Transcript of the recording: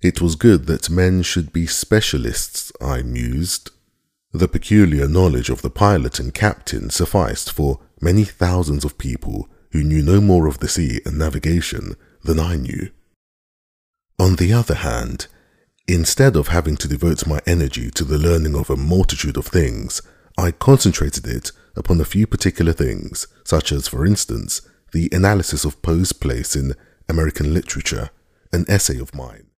It was good that men should be specialists, I mused. The peculiar knowledge of the pilot and captain sufficed for many thousands of people who knew no more of the sea and navigation than I knew. On the other hand, instead of having to devote my energy to the learning of a multitude of things, I concentrated it upon a few particular things, such as, for instance, the analysis of Poe's place in American literature, an essay of mine.